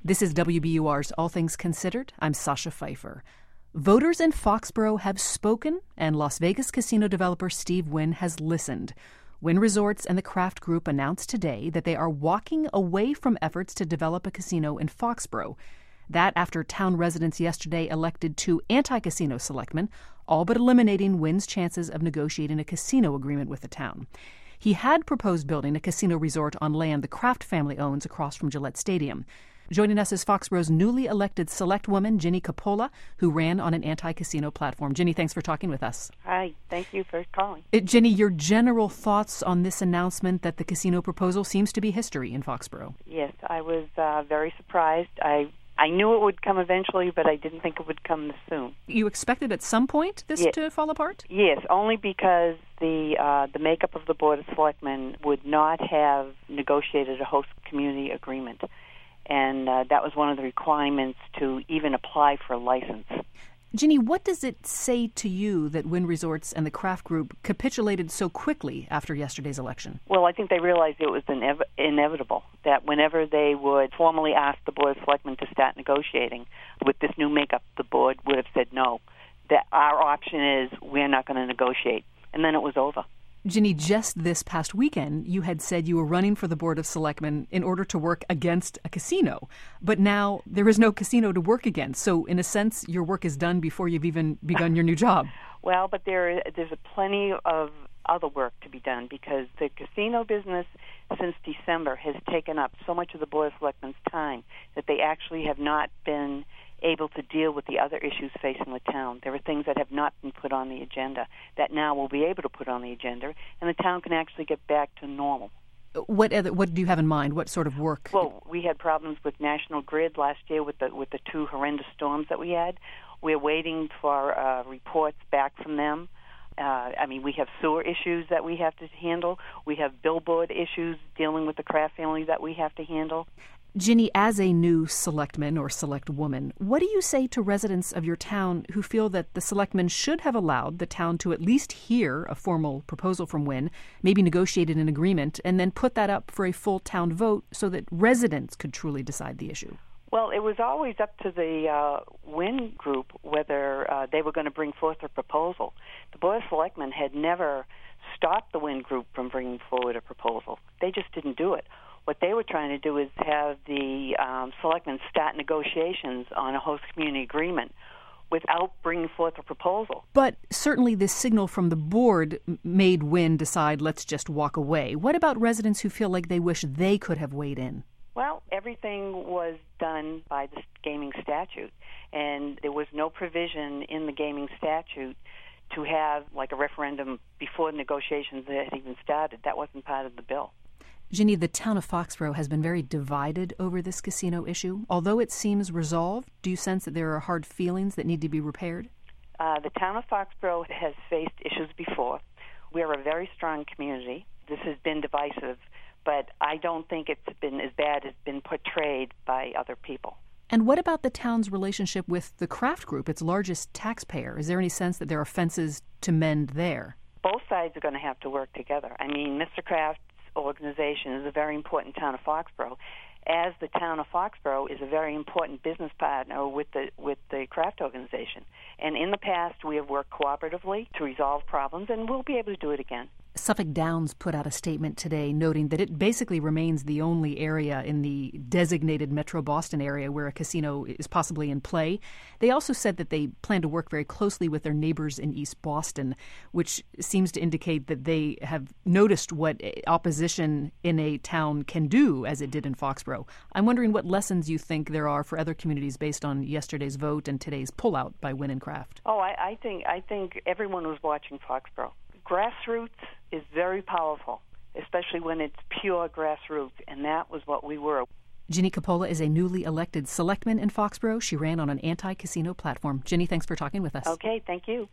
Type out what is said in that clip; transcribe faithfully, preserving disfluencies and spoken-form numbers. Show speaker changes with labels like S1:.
S1: This is W B U R's All Things Considered. I'm Sasha Pfeiffer. Voters in Foxborough have spoken, and Las Vegas casino developer Steve Wynn has listened. Wynn Resorts and the Kraft Group announced today that they are walking away from efforts to develop a casino in Foxborough. That after town residents yesterday elected two anti-casino selectmen, all but eliminating Wynn's chances of negotiating a casino agreement with the town. He had proposed building a casino resort on land the Kraft family owns across from Gillette Stadium. Joining us is Foxborough's newly elected select woman, Ginny Coppola, who ran on an anti-casino platform. Ginny, thanks for talking with us.
S2: Hi, thank you for calling.
S1: Uh, Ginny, your general thoughts on this announcement that the casino proposal seems to be history in Foxborough?
S2: Yes, I was uh, very surprised. I I knew it would come eventually, but I didn't think it would come this soon.
S1: You expected at some point this
S2: yes.
S1: to fall apart?
S2: Yes, only because the uh, the makeup of the Board of Selectmen would not have negotiated a host community agreement. And uh, that was one of the requirements to even apply for a license.
S1: Ginny, what does it say to you that Wynn Resorts and the Kraft Group capitulated so quickly after yesterday's election?
S2: Well, I think they realized it was inev- inevitable, that whenever they would formally ask the Board of Selectmen to start negotiating with this new makeup, the board would have said no. That our option is we're not going to negotiate. And then it was over.
S1: Ginny, just this past weekend, you had said you were running for the Board of Selectmen in order to work against a casino. But now there is no casino to work against. So in a sense, your work is done before you've even begun your new job.
S2: Well, but there there's a plenty of other work to be done because the casino business since December has taken up so much of the Board of Selectmen's time that they actually have not been able to deal with the other issues facing the town. There are things that have not been put on the agenda that now will be able to put on the agenda, and the town can actually get back to normal.
S1: What other, what do you have in mind? What sort of work?
S2: Well, we had problems with National Grid last year with the with the two horrendous storms that we had. We're waiting for uh, reports back from them. Uh, I mean, we have sewer issues that we have to handle. We have billboard issues dealing with the Kraft family that we have to handle.
S1: Ginny, as a new selectman or select woman, what do you say to residents of your town who feel that the selectmen should have allowed the town to at least hear a formal proposal from Wynn, maybe negotiated an agreement, and then put that up for a full town vote so that residents could truly decide the issue?
S2: Well, it was always up to the uh, Wynn group whether uh, they were going to bring forth a proposal. The Board of Selectmen had never stopped the Wynn group from bringing forward a proposal. They just didn't do it. What they were trying to do is have the um, selectmen start negotiations on a host community agreement without bringing forth a proposal.
S1: But certainly this signal from the board made Wynn decide, let's just walk away. What about residents who feel like they wish they could have weighed in?
S2: Well, everything was done by the gaming statute, and there was no provision in the gaming statute to have like a referendum before negotiations had even started. That wasn't part of the bill.
S1: Ginny, the town of Foxborough has been very divided over this casino issue. Although it seems resolved, do you sense that there are hard feelings that need to be repaired?
S2: Uh, the town of Foxborough has faced issues before. We're a very strong community. This has been divisive, but I don't think it's been as bad as been portrayed by other people.
S1: And what about the town's relationship with the Kraft Group, its largest taxpayer? Is there any sense that there are fences to mend there?
S2: Both sides are going to have to work together. I mean, Mister Kraft organization is a very important town of Foxborough, as the town of Foxborough is a very important business partner with the with the Kraft organization. And in the past, we have worked cooperatively to resolve problems, and we'll be able to do it again.
S1: Suffolk Downs put out a statement today noting that it basically remains the only area in the designated Metro Boston area where a casino is possibly in play. They also said that they plan to work very closely with their neighbors in East Boston, which seems to indicate that they have noticed what opposition in a town can do, as it did in Foxborough. I'm wondering what lessons you think there are for other communities based on yesterday's vote and today's pullout by Wynn and Kraft.
S2: Oh, I, I think I think everyone was watching Foxborough. Grassroots is very powerful, especially when it's pure grassroots, and that was what we were.
S1: Ginny Coppola is a newly elected selectman in Foxborough. She ran on an anti-casino platform. Ginny, thanks for talking with us.
S2: Okay, thank you.